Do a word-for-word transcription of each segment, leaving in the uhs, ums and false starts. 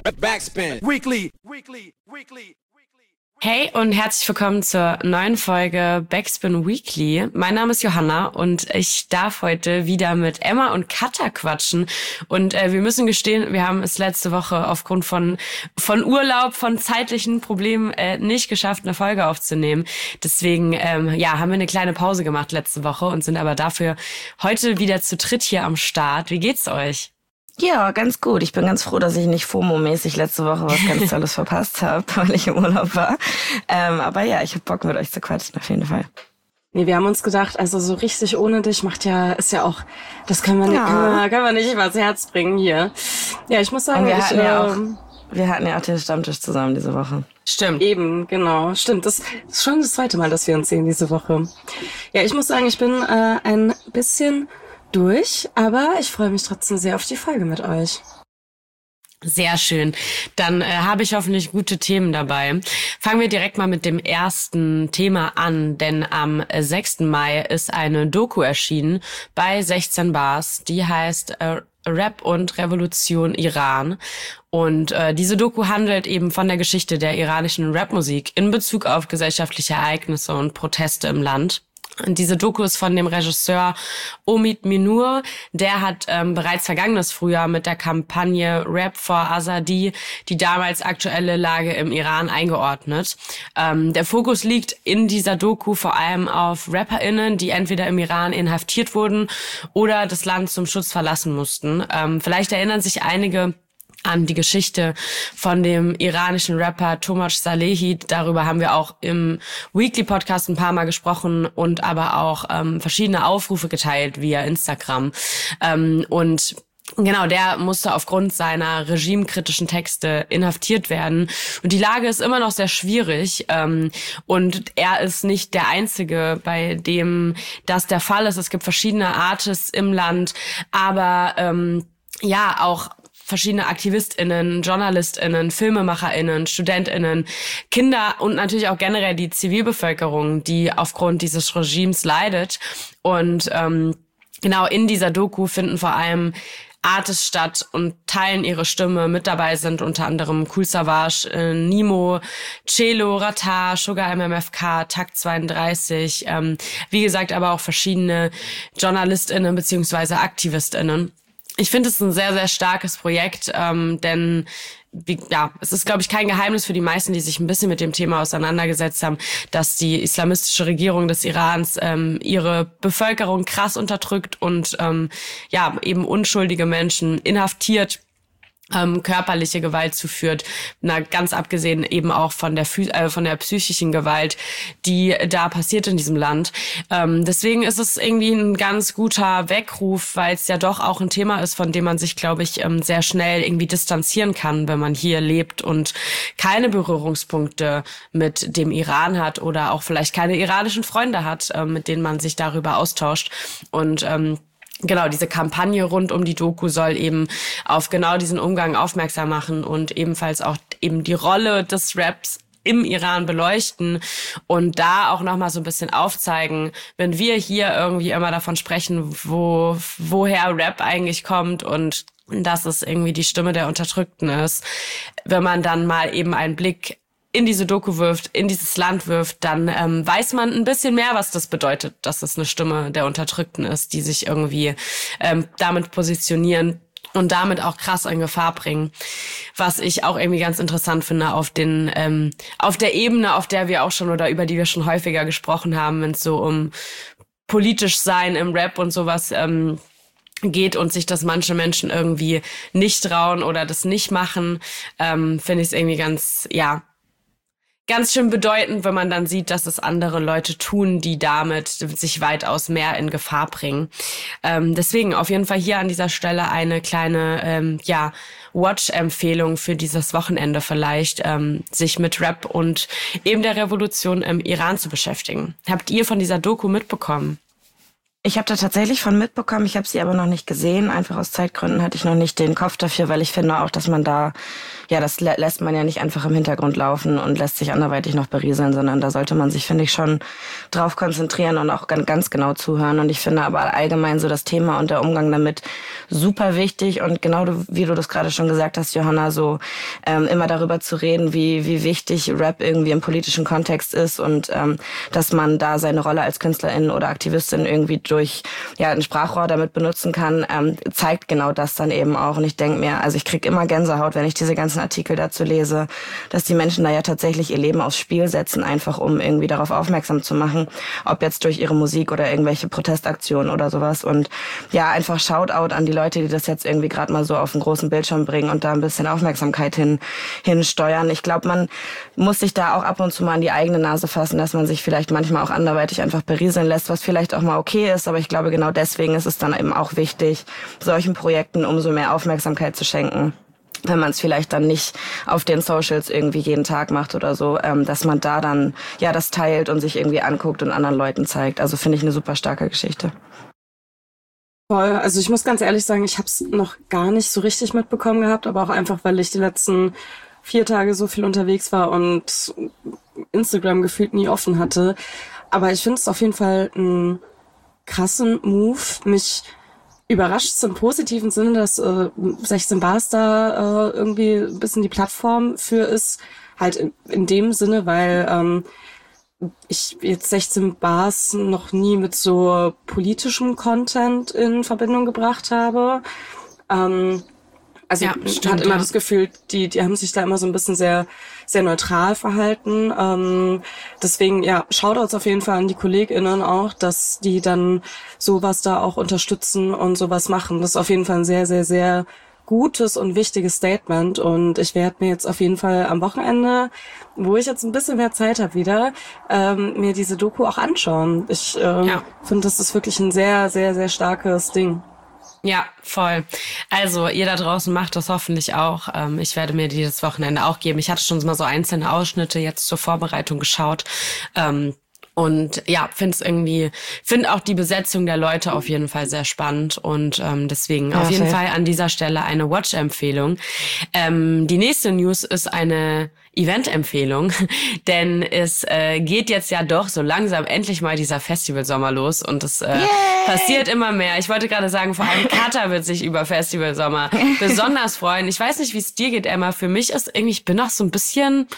Backspin. Weekly. Weekly. Weekly. Hey und herzlich willkommen zur neuen Folge Backspin Weekly. Mein Name ist Johanna und ich darf heute wieder mit Emma und Katha quatschen. Und äh, wir müssen gestehen, wir haben es letzte Woche aufgrund von von Urlaub, von zeitlichen Problemen äh, nicht geschafft, eine Folge aufzunehmen. Deswegen ähm, ja, haben wir eine kleine Pause gemacht letzte Woche und sind aber dafür heute wieder zu dritt hier am Start. Wie geht's euch? Ja, ganz gut. Ich bin ganz froh, dass ich nicht FOMO-mäßig letzte Woche was ganz Tolles verpasst habe, weil ich im Urlaub war. Ähm, aber ja, ich hab Bock, mit euch zu quatschen, auf jeden Fall. Nee, wir haben uns gedacht, also so richtig ohne dich macht ja, ist ja auch, das können wir nicht, Ja. können wir, können wir nicht übers Herz bringen hier. Ja, ich muss sagen, Und wir ich, hatten ja auch, ähm, wir hatten ja auch den Stammtisch zusammen diese Woche. Stimmt. eben, genau, stimmt. Das ist schon das zweite Mal, dass wir uns sehen diese Woche. Ja, ich muss sagen, ich bin äh, ein bisschen durch, aber ich freue mich trotzdem sehr auf die Folge mit euch. Sehr schön. Dann äh, habe ich hoffentlich gute Themen dabei. Fangen wir direkt mal mit dem ersten Thema an, denn am sechsten Mai ist eine Doku erschienen bei sechzehn Bars, die heißt äh, Rap und Revolution Iran. Und äh, diese Doku handelt eben von der Geschichte der iranischen Rapmusik in Bezug auf gesellschaftliche Ereignisse und Proteste im Land. Und diese Doku ist von dem Regisseur Omid Minur. Der hat ähm, bereits vergangenes Frühjahr mit der Kampagne Rap for Azadi die damals aktuelle Lage im Iran eingeordnet. Ähm, der Fokus liegt in dieser Doku vor allem auf RapperInnen, die entweder im Iran inhaftiert wurden oder das Land zum Schutz verlassen mussten. Ähm, vielleicht erinnern sich einige an die Geschichte von dem iranischen Rapper Tomasz Salehi. Darüber haben wir auch im Weekly-Podcast ein paar Mal gesprochen und aber auch ähm, verschiedene Aufrufe geteilt via Instagram. Ähm, und genau, der musste aufgrund seiner regimekritischen Texte inhaftiert werden. Und die Lage ist immer noch sehr schwierig. Ähm, und er ist nicht der Einzige, bei dem das der Fall ist. Es gibt verschiedene Artists im Land, aber ähm, ja, auch verschiedene AktivistInnen, JournalistInnen, FilmemacherInnen, StudentInnen, Kinder und natürlich auch generell die Zivilbevölkerung, die aufgrund dieses Regimes leidet. Und ähm, genau in dieser Doku finden vor allem Artists statt und teilen ihre Stimme. Mit dabei sind unter anderem Kool Savas, äh, Nimo, Celo, Rattar, Sugar M M F K, Takt zweiunddreißig, ähm, wie gesagt aber auch verschiedene JournalistInnen beziehungsweise AktivistInnen. Ich finde es ein sehr, sehr starkes Projekt, ähm, denn wie, ja, es ist, glaube ich, kein Geheimnis für die meisten, die sich ein bisschen mit dem Thema auseinandergesetzt haben, dass die islamistische Regierung des Irans ähm, ihre Bevölkerung krass unterdrückt und ähm, ja eben unschuldige Menschen inhaftiert, ähm, körperliche Gewalt zuführt, na ganz abgesehen eben auch von der Phy- äh, von der psychischen Gewalt, die da passiert in diesem Land. Ähm, deswegen ist es irgendwie ein ganz guter Weckruf, weil es ja doch auch ein Thema ist, von dem man sich, glaube ich, ähm, sehr schnell irgendwie distanzieren kann, wenn man hier lebt und keine Berührungspunkte mit dem Iran hat oder auch vielleicht keine iranischen Freunde hat, äh, mit denen man sich darüber austauscht. Und ähm, Genau, diese Kampagne rund um die Doku soll eben auf genau diesen Umgang aufmerksam machen und ebenfalls auch eben die Rolle des Raps im Iran beleuchten und da auch nochmal so ein bisschen aufzeigen, wenn wir hier irgendwie immer davon sprechen, wo woher Rap eigentlich kommt und dass es irgendwie die Stimme der Unterdrückten ist. Wenn man dann mal eben einen Blick in diese Doku wirft, in dieses Land wirft, dann ähm, weiß man ein bisschen mehr, was das bedeutet, dass es eine Stimme der Unterdrückten ist, die sich irgendwie ähm, damit positionieren und damit auch krass in Gefahr bringen. Was ich auch irgendwie ganz interessant finde auf den ähm, auf der Ebene, auf der wir auch schon oder über die wir schon häufiger gesprochen haben, wenn es so um politisch sein im Rap und sowas ähm, geht und sich das manche Menschen irgendwie nicht trauen oder das nicht machen, ähm, finde ich es irgendwie ganz, ja, ganz schön bedeutend, wenn man dann sieht, dass es andere Leute tun, die damit sich weitaus mehr in Gefahr bringen. Ähm, deswegen auf jeden Fall hier an dieser Stelle eine kleine ähm, ja Watch-Empfehlung für dieses Wochenende vielleicht, ähm, sich mit Rap und eben der Revolution im Iran zu beschäftigen. Habt ihr von dieser Doku mitbekommen? Ich habe da tatsächlich von mitbekommen, ich habe sie aber noch nicht gesehen. Einfach aus Zeitgründen hatte ich noch nicht den Kopf dafür, weil ich finde auch, dass man da, ja, das lä- lässt man ja nicht einfach im Hintergrund laufen und lässt sich anderweitig noch berieseln, sondern da sollte man sich, finde ich, schon drauf konzentrieren und auch ganz, ganz genau zuhören. Und ich finde aber allgemein so das Thema und der Umgang damit super wichtig. Und genau du, wie du das gerade schon gesagt hast, Johanna, so ähm, immer darüber zu reden, wie wie wichtig Rap irgendwie im politischen Kontext ist und ähm, dass man da seine Rolle als Künstlerin oder Aktivistin irgendwie durch ja ein Sprachrohr damit benutzen kann, ähm, zeigt genau das dann eben auch. Und ich denke mir, also ich krieg immer Gänsehaut, wenn ich diese ganzen Artikel dazu lese, dass die Menschen da ja tatsächlich ihr Leben aufs Spiel setzen, einfach um irgendwie darauf aufmerksam zu machen, ob jetzt durch ihre Musik oder irgendwelche Protestaktionen oder sowas. Und ja, einfach Shoutout an die Leute, die das jetzt irgendwie gerade mal so auf den großen Bildschirm bringen und da ein bisschen Aufmerksamkeit hin hinsteuern. Ich glaube, man muss sich da auch ab und zu mal an die eigene Nase fassen, dass man sich vielleicht manchmal auch anderweitig einfach berieseln lässt, was vielleicht auch mal okay ist, aber ich glaube, genau deswegen ist es dann eben auch wichtig, solchen Projekten umso mehr Aufmerksamkeit zu schenken, wenn man es vielleicht dann nicht auf den Socials irgendwie jeden Tag macht oder so, ähm, dass man da dann ja das teilt und sich irgendwie anguckt und anderen Leuten zeigt. Also finde ich eine super starke Geschichte. Voll, also ich muss ganz ehrlich sagen, ich habe es noch gar nicht so richtig mitbekommen gehabt, aber auch einfach, weil ich die letzten vier Tage so viel unterwegs war und Instagram gefühlt nie offen hatte. Aber ich finde es auf jeden Fall ein krassen Move. Mich überrascht es im positiven Sinne, dass äh, sechzehn Bars da äh, irgendwie ein bisschen die Plattform für ist. Halt in, in dem Sinne, weil ähm, ich jetzt sechzehn Bars noch nie mit so politischem Content in Verbindung gebracht habe. Ähm, also ja, ich stimmt, hatte immer ja. das Gefühl, die die haben sich da immer so ein bisschen sehr sehr neutral verhalten. Ähm, deswegen, ja, Shoutouts auf jeden Fall an die KollegInnen auch, dass die dann sowas da auch unterstützen und sowas machen. Das ist auf jeden Fall ein sehr, sehr, sehr gutes und wichtiges Statement. Und ich werde mir jetzt auf jeden Fall am Wochenende, wo ich jetzt ein bisschen mehr Zeit habe wieder, ähm, mir diese Doku auch anschauen. Ich äh, Ja. finde, das ist wirklich ein sehr, sehr, sehr starkes Ding. Ja, voll. Also ihr da draußen macht das hoffentlich auch. Ähm, ich werde mir die das Wochenende auch geben. Ich hatte schon mal so einzelne Ausschnitte jetzt zur Vorbereitung geschaut. Ähm, und ja, finde es irgendwie, finde auch die Besetzung der Leute auf jeden Fall sehr spannend. Und ähm, deswegen Ja, auf jeden safe. Fall an dieser Stelle eine Watch-Empfehlung. Ähm, die nächste News ist eine Event-Empfehlung, denn es äh, geht jetzt ja doch so langsam endlich mal dieser Festivalsommer los und es äh, passiert immer mehr. Ich wollte gerade sagen, vor allem Katha wird sich über Festivalsommer besonders freuen. Ich weiß nicht, wie es dir geht, Emma. Für mich ist irgendwie, ich bin noch so ein bisschen,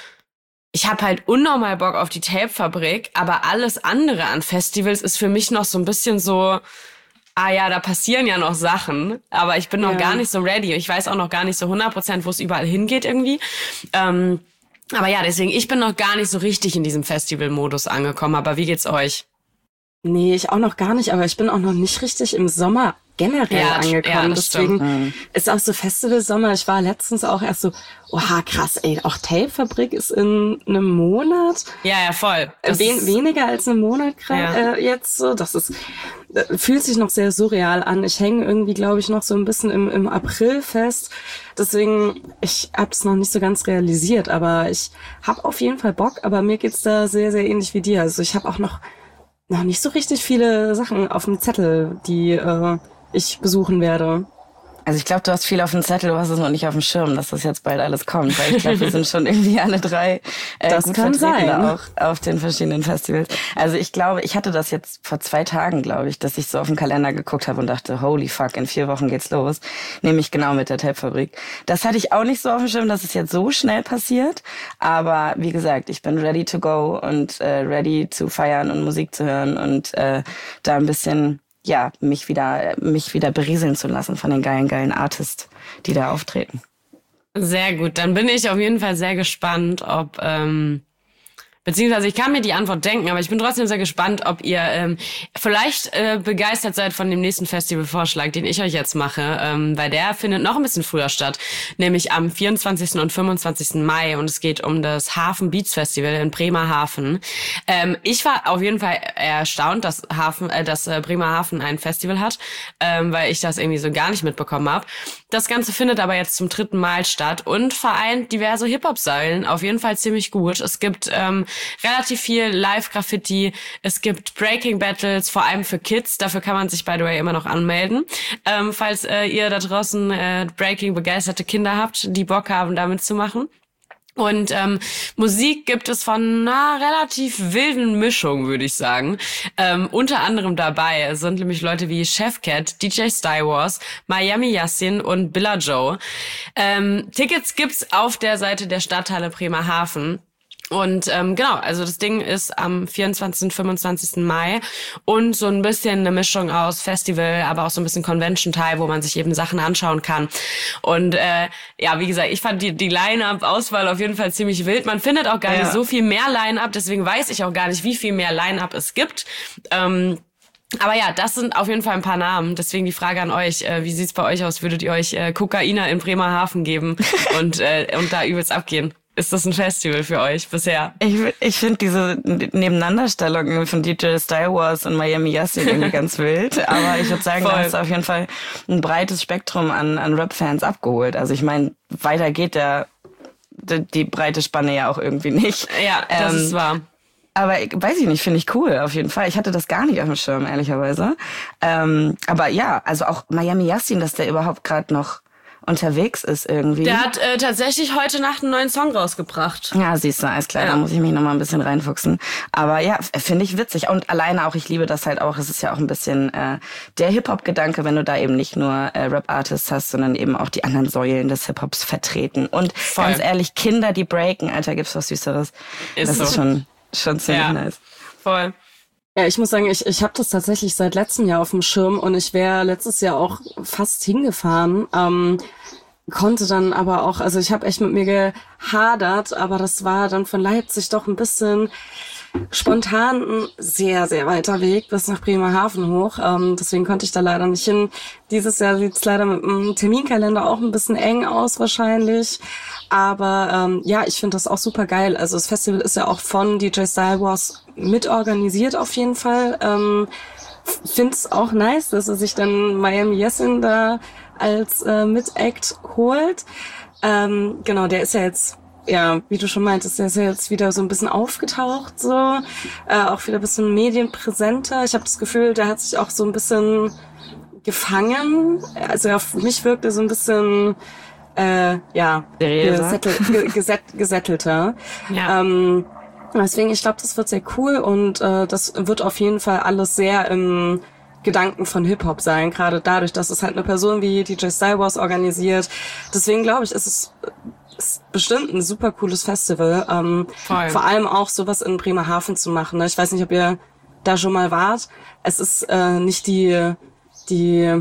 ich habe halt unnormal Bock auf die Tape-Fabrik, aber alles andere an Festivals ist für mich noch so ein bisschen so, ah ja, da passieren ja noch Sachen, aber ich bin noch Ja. gar nicht so ready. Ich weiß auch noch gar nicht so hundert Prozent, wo es überall hingeht irgendwie. Ähm, aber ja, deswegen, ich bin noch gar nicht so richtig in diesem Festival-Modus angekommen. Aber wie geht's euch? Nee, ich auch noch gar nicht, aber ich bin auch noch nicht richtig im Sommer generell Ja, angekommen. ja, das Deswegen stimmt. ist auch so Festival-Sommer. Ich war letztens auch erst so, oha, krass, ey, auch Tape-Fabrik ist in einem Monat. Ja, ja, voll. Das Wen, ist- weniger als einen Monat gerade Ja. äh, jetzt so. Das ist äh, fühlt sich noch sehr surreal an. Ich hänge irgendwie, glaube ich, noch so ein bisschen im, im April fest. Deswegen, ich habe es noch nicht so ganz realisiert, aber ich habe auf jeden Fall Bock. Aber mir geht's da sehr, sehr ähnlich wie dir. Also ich habe auch noch noch nicht so richtig viele Sachen auf dem Zettel, die äh, ich besuchen werde. Also ich glaube, du hast viel auf dem Zettel, du hast es noch nicht auf dem Schirm, dass das jetzt bald alles kommt, weil ich glaube, wir sind schon irgendwie alle drei äh, Das gut kann vertreten sein. auch auf den verschiedenen Festivals. Also ich glaube, ich hatte das jetzt vor zwei Tagen, glaube ich, dass ich so auf den Kalender geguckt habe und dachte, holy fuck, in vier Wochen geht's los. Nämlich genau mit der Tape-Fabrik. Das hatte ich auch nicht so auf dem Schirm, dass es jetzt so schnell passiert. Aber wie gesagt, ich bin ready to go und äh, ready zu feiern und Musik zu hören und äh, da ein bisschen ja, mich wieder, mich wieder berieseln zu lassen von den geilen, geilen Artists, die da auftreten. Sehr gut. Dann bin ich auf jeden Fall sehr gespannt, ob, ähm, beziehungsweise ich kann mir die Antwort denken, aber ich bin trotzdem sehr gespannt, ob ihr ähm, vielleicht äh, begeistert seid von dem nächsten Festivalvorschlag, den ich euch jetzt mache, ähm, weil der findet noch ein bisschen früher statt, nämlich am vierundzwanzigsten und fünfundzwanzigsten Mai und es geht um das Hafen Beats Festival in Bremerhaven. Ähm, ich war auf jeden Fall erstaunt, dass Hafen, äh, dass äh, Bremerhaven ein Festival hat, ähm, weil ich das irgendwie so gar nicht mitbekommen habe. Das Ganze findet aber jetzt zum dritten Mal statt und vereint diverse Hip-Hop-Säulen auf jeden Fall ziemlich gut. Es gibt ähm, relativ viel Live-Graffiti. Es gibt Breaking-Battles, vor allem für Kids. Dafür kann man sich, by the way, immer noch anmelden. Ähm, falls äh, ihr da draußen äh, Breaking-begeisterte Kinder habt, die Bock haben, damit zu machen. Und ähm, Musik gibt es von einer relativ wilden Mischung, würde ich sagen. Ähm, unter anderem dabei sind nämlich Leute wie Chefcat, D J Star Wars, Miami Yassin und Billa Joe. Ähm, Tickets gibt's auf der Seite der Stadthalle Bremerhaven. Und ähm, genau, also das Ding ist am vierundzwanzigsten und fünfundzwanzigsten Mai und so ein bisschen eine Mischung aus Festival, aber auch so ein bisschen Convention-Teil, wo man sich eben Sachen anschauen kann. Und äh, ja, wie gesagt, ich fand die, die Line-Up-Auswahl auf jeden Fall ziemlich wild. Man findet auch gar ja. nicht so viel mehr Line-Up, deswegen weiß ich auch gar nicht, wie viel mehr Line-Up es gibt. Ähm, Aber ja, das sind auf jeden Fall ein paar Namen. Deswegen die Frage an euch, äh, wie sieht's bei euch aus? Würdet ihr euch äh, Kokainer in Bremerhaven geben und äh, und da übelst abgehen? Ist das ein Festival für euch bisher? Ich, ich finde diese Nebeneinanderstellung von D J Star Wars und Miami Yassin irgendwie ganz wild. Aber ich würde sagen, Voll. da hast du auf jeden Fall ein breites Spektrum an, an Rap-Fans abgeholt. Also ich meine, weiter geht der, die, die breite Spanne ja auch irgendwie nicht. Ja, das ähm, ist wahr. Aber ich, weiß ich nicht, finde ich cool, auf jeden Fall. Ich hatte das gar nicht auf dem Schirm, ehrlicherweise. Ähm, aber ja, also auch Miami Yassin, dass der überhaupt gerade noch unterwegs ist irgendwie. Der hat äh, tatsächlich heute Nacht einen neuen Song rausgebracht. Ja, siehst du, alles klar, Ja. da muss ich mich noch mal ein bisschen reinfuchsen. Aber ja, finde ich witzig. Und alleine auch, ich liebe das halt auch, es ist ja auch ein bisschen äh, der Hip-Hop-Gedanke, wenn du da eben nicht nur äh, Rap-Artists hast, sondern eben auch die anderen Säulen des Hip-Hops vertreten. Und Voll. ganz ehrlich, Kinder, die breaken, Alter, gibt's was Süßeres. Ist das so. ist schon, schon ziemlich Ja. nice. Voll. Ja, ich muss sagen, ich, ich habe das tatsächlich seit letztem Jahr auf dem Schirm und ich wäre letztes Jahr auch fast hingefahren. Ähm, konnte dann aber auch, also ich habe echt mit mir gehadert, aber das war dann von Leipzig doch ein bisschen spontan ein sehr, sehr weiter Weg bis nach Bremerhaven hoch. Ähm, deswegen konnte ich da leider nicht hin. Dieses Jahr sieht's leider mit dem Terminkalender auch ein bisschen eng aus wahrscheinlich. Aber ähm, ja, ich finde das auch super geil. Also das Festival ist ja auch von D J Star Wars mitorganisiert auf jeden Fall. Ähm, find's auch nice, dass er sich dann Miami Yassin da als äh, Mit-Act holt. Ähm, genau, der ist ja jetzt, ja, wie du schon meintest, der ist ja jetzt wieder so ein bisschen aufgetaucht, so, äh, auch wieder ein bisschen medienpräsenter. Ich habe das Gefühl, der hat sich auch so ein bisschen gefangen. Also auf mich wirkt er so ein bisschen, äh, ja, Seriöser. gesettel, ge, geset, gesettelter. Ja. Ähm, deswegen, ich glaube, das wird sehr cool und äh, das wird auf jeden Fall alles sehr im Gedanken von Hip-Hop sein, gerade dadurch, dass es halt eine Person wie D J Star Wars organisiert. Deswegen glaube ich, ist es ist bestimmt ein super cooles Festival. Ähm, Voll. vor allem auch sowas in Bremerhaven zu machen. Ne? Ich weiß nicht, ob ihr da schon mal wart. Es ist äh, nicht die die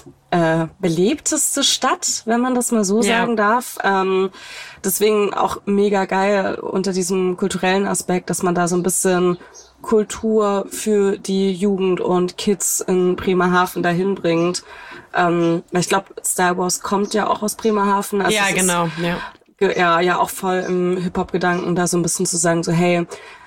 äh, belebteste Stadt, wenn man das mal so Ja. sagen darf. Ähm, deswegen auch mega geil unter diesem kulturellen Aspekt, dass man da so ein bisschen Kultur für die Jugend und Kids in Bremerhaven dahin bringt. Ähm, ich glaube, Star Wars kommt ja auch aus Bremerhaven. Also Ja, es genau. Ist, Ja. ge- ja, ja, auch voll im Hip-Hop-Gedanken, da so ein bisschen zu sagen, so hey,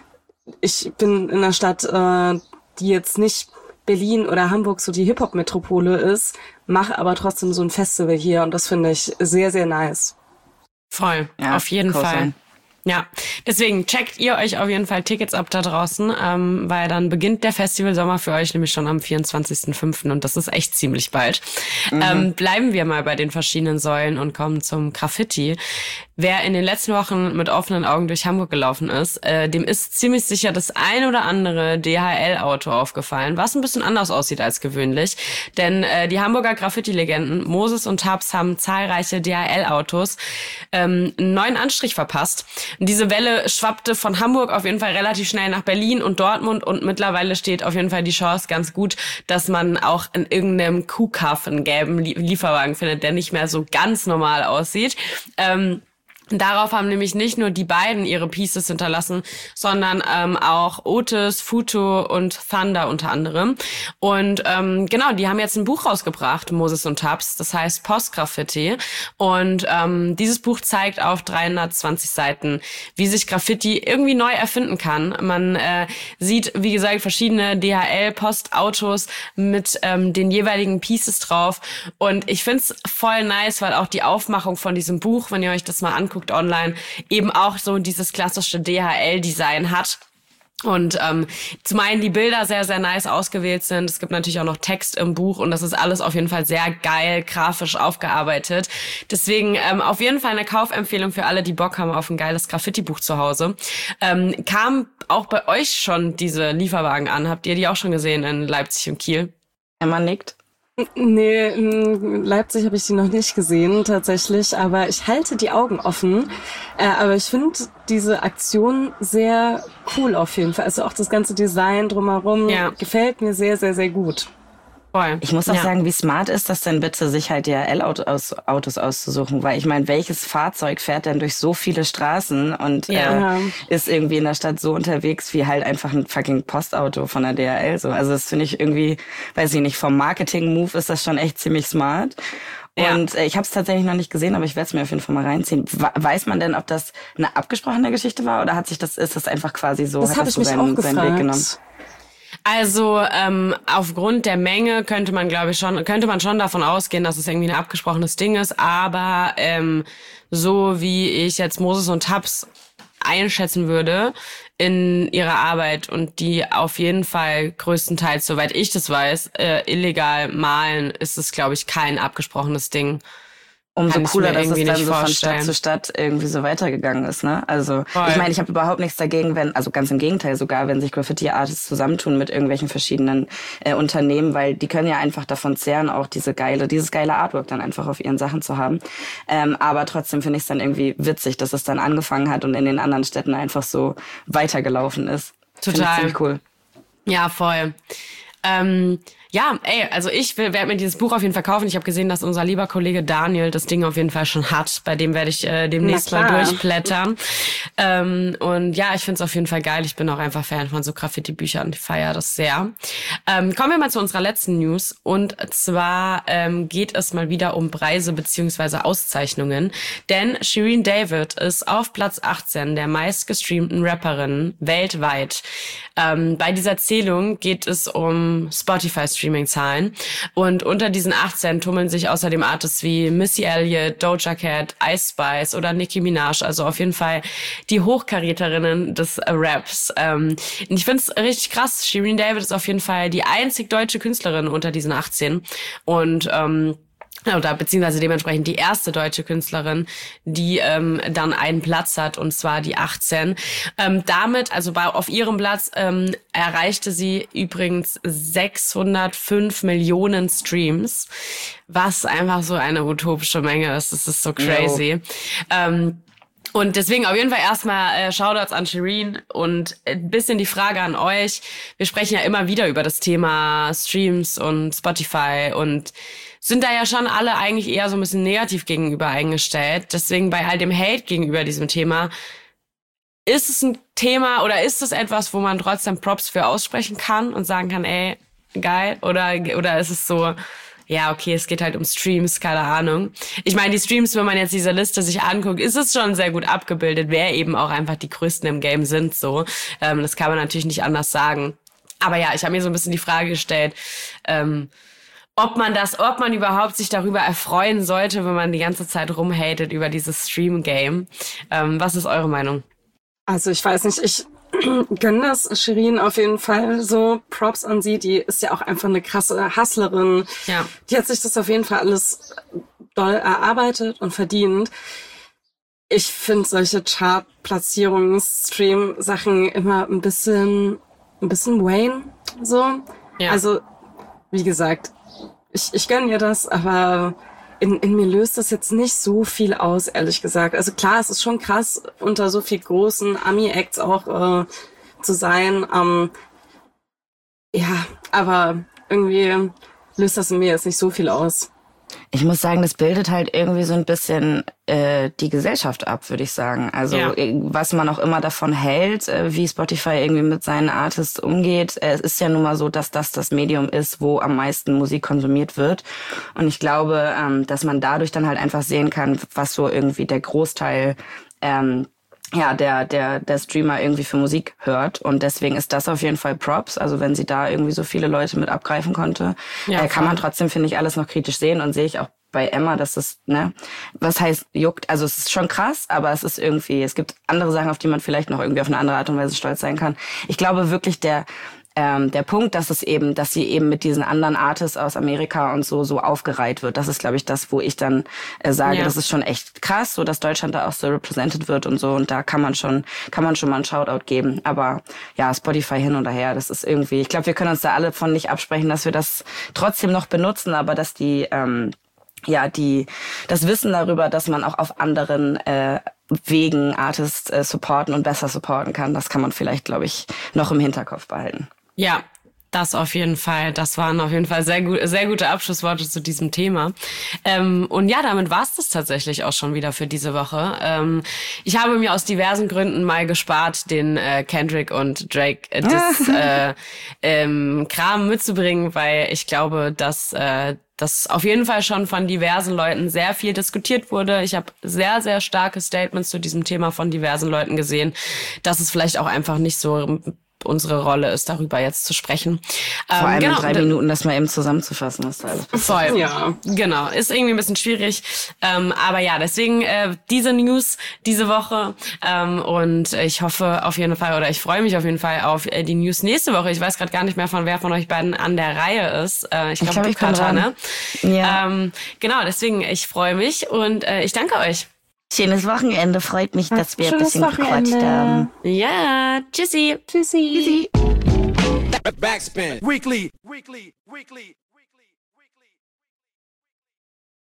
ich bin in einer Stadt, äh, die jetzt nicht Berlin oder Hamburg so die Hip-Hop-Metropole ist, mache aber trotzdem so ein Festival hier und das finde ich sehr, sehr nice. Voll, Ja, auf jeden cool Fall. sein. Ja, deswegen checkt ihr euch auf jeden Fall Tickets ab da draußen, ähm, weil dann beginnt der Festivalsommer für euch nämlich schon am vierundzwanzigsten fünften und das ist echt ziemlich bald. Mhm. Ähm, bleiben wir mal bei den verschiedenen Säulen und kommen zum Graffiti. Wer in den letzten Wochen mit offenen Augen durch Hamburg gelaufen ist, äh, dem ist ziemlich sicher das ein oder andere D H L-Auto aufgefallen, was ein bisschen anders aussieht als gewöhnlich. Denn äh, die Hamburger Graffiti-Legenden Moses und Tabs haben zahlreiche D H L-Autos ähm, einen neuen Anstrich verpasst. Und diese Welle schwappte von Hamburg auf jeden Fall relativ schnell nach Berlin und Dortmund und mittlerweile steht auf jeden Fall die Chance ganz gut, dass man auch in irgendeinem Kuhkaff einen gelben Lieferwagen findet, der nicht mehr so ganz normal aussieht. Ähm, Darauf haben nämlich nicht nur die beiden ihre Pieces hinterlassen, sondern ähm, auch Otis, Futo und Thunder unter anderem. Und ähm, genau, die haben jetzt ein Buch rausgebracht, Moses und Tabs, das heißt Post-Graffiti. Und ähm, dieses Buch zeigt auf dreihundertzwanzig Seiten, wie sich Graffiti irgendwie neu erfinden kann. Man äh, sieht, wie gesagt, verschiedene D H L-Postautos mit ähm, den jeweiligen Pieces drauf. Und ich find's voll nice, weil auch die Aufmachung von diesem Buch, wenn ihr euch das mal anguckt, anguckt online, eben auch so dieses klassische D H L-Design hat. Und ähm, zum einen die Bilder sehr, sehr nice ausgewählt sind. Es gibt natürlich auch noch Text im Buch und das ist alles auf jeden Fall sehr geil, grafisch aufgearbeitet. Deswegen ähm, auf jeden Fall eine Kaufempfehlung für alle, die Bock haben auf ein geiles Graffiti-Buch zu Hause. Ähm, kam auch bei euch schon diese Lieferwagen an? Habt ihr die auch schon gesehen in Leipzig und Kiel? Emma nickt. Nee, in Leipzig habe ich die noch nicht gesehen tatsächlich, aber ich halte die Augen offen. Äh, aber ich finde diese Aktion sehr cool auf jeden Fall. Also auch das ganze Design drumherum ja. gefällt mir sehr, sehr, sehr gut. Voll. Ich muss auch ja. sagen, wie smart ist das denn bitte, sich halt D H L-Autos auszusuchen? Weil ich meine, welches Fahrzeug fährt denn durch so viele Straßen und ja. äh, ist irgendwie in der Stadt so unterwegs wie halt einfach ein fucking Postauto von der D H L so? Also das finde ich irgendwie, weiß ich nicht, vom Marketing-Move ist das schon echt ziemlich smart. Und ja. äh, ich habe es tatsächlich noch nicht gesehen, aber ich werde es mir auf jeden Fall mal reinziehen. Weiß man denn, ob das eine abgesprochene Geschichte war oder hat sich das ist das einfach quasi so, das hat das so seinen, seinen Weg genommen? Also ähm, aufgrund der Menge könnte man, glaube ich, schon könnte man schon davon ausgehen, dass es irgendwie ein abgesprochenes Ding ist. Aber ähm, so wie ich jetzt Moses und Tabs einschätzen würde in ihrer Arbeit und die auf jeden Fall größtenteils, soweit ich das weiß, äh, illegal malen, ist es, glaube ich, kein abgesprochenes Ding. Umso cooler, dass es dann so vorstellen. von Stadt zu Stadt irgendwie so weitergegangen ist, ne? Also Voll. ich meine, ich habe überhaupt nichts dagegen, wenn, also ganz im Gegenteil sogar, wenn sich Graffiti-Artists zusammentun mit irgendwelchen verschiedenen äh, Unternehmen, weil die können ja einfach davon zehren, auch diese geile, dieses geile Artwork dann einfach auf ihren Sachen zu haben. Ähm, aber trotzdem finde ich es dann irgendwie witzig, dass es dann angefangen hat und in den anderen Städten einfach so weitergelaufen ist. Total. Ziemlich cool. Ja, voll. Ähm, ja, ey, also ich werde mir dieses Buch auf jeden Fall kaufen. Ich habe gesehen, dass unser lieber Kollege Daniel das Ding auf jeden Fall schon hat. Bei dem werde ich äh, demnächst mal durchblättern. Ähm, und ja, ich finde es auf jeden Fall geil. Ich bin auch einfach Fan von so Graffiti-Büchern. Ich feiere das sehr. Ähm, kommen wir mal zu unserer letzten News. Und zwar ähm, geht es mal wieder um Preise beziehungsweise Auszeichnungen. Denn Shirin David ist auf Platz achtzehn der meistgestreamten Rapperinnen weltweit. Ähm, bei dieser Zählung geht es um Spotify-Streaming-Zahlen. Und unter diesen achtzehn tummeln sich außerdem Artists wie Missy Elliott, Doja Cat, Ice Spice oder Nicki Minaj. Also auf jeden Fall die Hochkaräterinnen des äh, Raps. Ähm, ich finde es richtig krass. Shirin David ist auf jeden Fall die einzig deutsche Künstlerin unter diesen achtzehn. Und ähm, oder beziehungsweise dementsprechend die erste deutsche Künstlerin, die ähm, dann einen Platz hat, und zwar die achtzehn. Ähm, damit, also bei, auf ihrem Platz, ähm, erreichte sie übrigens sechshundertfünf Millionen Streams, was einfach so eine utopische Menge ist. Das ist so crazy. Ähm, Und deswegen auf jeden Fall erstmal äh, Shoutouts an Shirin und ein bisschen die Frage an euch. Wir sprechen ja immer wieder über das Thema Streams und Spotify und sind da ja schon alle eigentlich eher so ein bisschen negativ gegenüber eingestellt. Deswegen bei all dem Hate gegenüber diesem Thema, ist es ein Thema oder ist es etwas, wo man trotzdem Props für aussprechen kann und sagen kann, ey, geil? Oder, oder ist es so, ja, okay, es geht halt um Streams, keine Ahnung. Ich meine, die Streams, wenn man jetzt diese Liste sich anguckt, ist es schon sehr gut abgebildet, wer eben auch einfach die Größten im Game sind, so. Ähm, das kann man natürlich nicht anders sagen. Aber ja, ich habe mir so ein bisschen die Frage gestellt, ähm, ob man das, ob man überhaupt sich darüber erfreuen sollte, wenn man die ganze Zeit rumhatet über dieses Stream-Game. Ähm, was ist eure Meinung? Also ich weiß nicht, ich gönne das Shirin auf jeden Fall so. Props an sie, die ist ja auch einfach eine krasse Hustlerin. Ja. Die hat sich das auf jeden Fall alles doll erarbeitet und verdient. Ich finde solche Chart-Platzierungs-, Stream-Sachen immer ein bisschen, ein bisschen Wayne, so. Ja. Also, wie gesagt, ich, ich gönne ihr das, aber in, in mir löst das jetzt nicht so viel aus, ehrlich gesagt. Also klar, es ist schon krass, unter so viel großen Ami-Acts auch äh, zu sein. Ähm, ja, aber irgendwie löst das in mir jetzt nicht so viel aus. Ich muss sagen, das bildet halt irgendwie so ein bisschen äh, die Gesellschaft ab, würde ich sagen. Also ja. was man auch immer davon hält, äh, wie Spotify irgendwie mit seinen Artists umgeht. Äh, es ist ja nun mal so, dass das das Medium ist, wo am meisten Musik konsumiert wird. Und ich glaube, ähm, dass man dadurch dann halt einfach sehen kann, was so irgendwie der Großteil ähm, ja, der, der, der Streamer irgendwie für Musik hört. Und deswegen ist das auf jeden Fall Props. Also wenn sie da irgendwie so viele Leute mit abgreifen konnte, ja, äh, kann man trotzdem, finde ich, alles noch kritisch sehen und sehe ich auch bei Emma, dass es, ne, was heißt juckt, also es ist schon krass, aber es ist irgendwie, es gibt andere Sachen, auf die man vielleicht noch irgendwie auf eine andere Art und Weise stolz sein kann. Ich glaube wirklich, der Ähm, der Punkt, dass es eben, dass sie eben mit diesen anderen Artists aus Amerika und so so aufgereiht wird, das ist, glaube ich, das, wo ich dann äh, sage, ja. Das ist schon echt krass, so dass Deutschland da auch so represented wird und so, und da kann man schon, kann man schon mal einen Shoutout geben. Aber ja, Spotify hin und her, das ist irgendwie, ich glaube, wir können uns da alle von nicht absprechen, dass wir das trotzdem noch benutzen, aber dass die, ähm, ja, die, das Wissen darüber, dass man auch auf anderen äh, Wegen Artists äh, supporten und besser supporten kann, das kann man vielleicht, glaube ich, noch im Hinterkopf behalten. Ja, das auf jeden Fall. Das waren auf jeden Fall sehr gut, sehr gute Abschlussworte zu diesem Thema. Ähm, und ja, damit war es das tatsächlich auch schon wieder für diese Woche. Ähm, ich habe mir aus diversen Gründen mal gespart, den äh, Kendrick und Drake äh, das, äh, ähm, Kram mitzubringen, weil ich glaube, dass äh, das auf jeden Fall schon von diversen Leuten sehr viel diskutiert wurde. Ich habe sehr, sehr starke Statements zu diesem Thema von diversen Leuten gesehen, dass es vielleicht auch einfach nicht so unsere Rolle ist, darüber jetzt zu sprechen. Vor ähm, allem genau, in drei Minuten das mal eben zusammenzufassen, was da alles passiert. Voll, ja. Genau. Ist irgendwie ein bisschen schwierig. Ähm, aber ja, deswegen äh, diese News diese Woche. Ähm, und ich hoffe auf jeden Fall, oder ich freue mich auf jeden Fall auf äh, die News nächste Woche. Ich weiß gerade gar nicht mehr, von wer von euch beiden an der Reihe ist. Äh, ich glaube, ich glaub, Katja, ne? Ja. Ähm, genau, deswegen, ich freue mich und äh, ich danke euch. Schönes Wochenende, freut mich, dass wir ein bisschen gequatscht haben. Ja, tschüssi. Tschüssi. Backspin. Weekly. Weekly. Weekly.